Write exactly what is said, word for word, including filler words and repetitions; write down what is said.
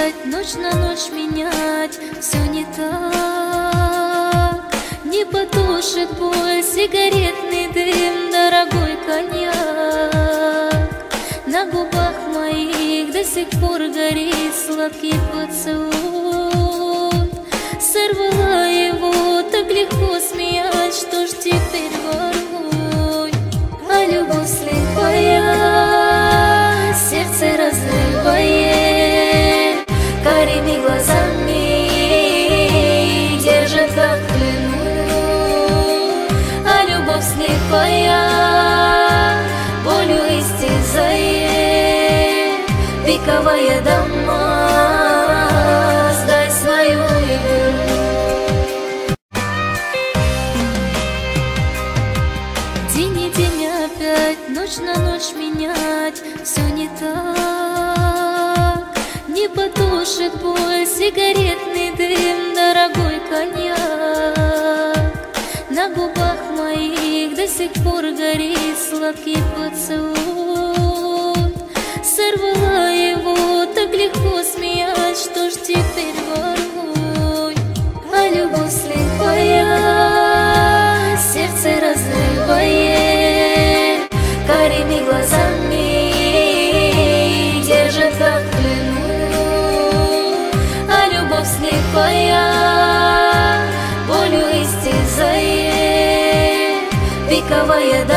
опять ночь на ночь менять. Все не так, не потушит боль сигаретный дым, дорогой коньяк. На губах моих до сих пор горит сладкий поцелуй. Сорвала его, так легко смеять, что ж теперь воруй. А любовь слепая, сердце разрывает, карими глазами держит как в плену. А любовь слепая, болью истязает, пиковая дома, сдай свою игру. День и день опять, ночь на ночь менять. Все не так, не потушит боль сигаретный дым, дорогой коньяк. На губах моих до сих пор горит сладкий поцелуй. Сорвала его, так легко смеять, что ж теперь воруй. А любовь слепая, сердце разрывает, карими глазами держит как в плену. А любовь слепая, болью истязает, пиковая дома.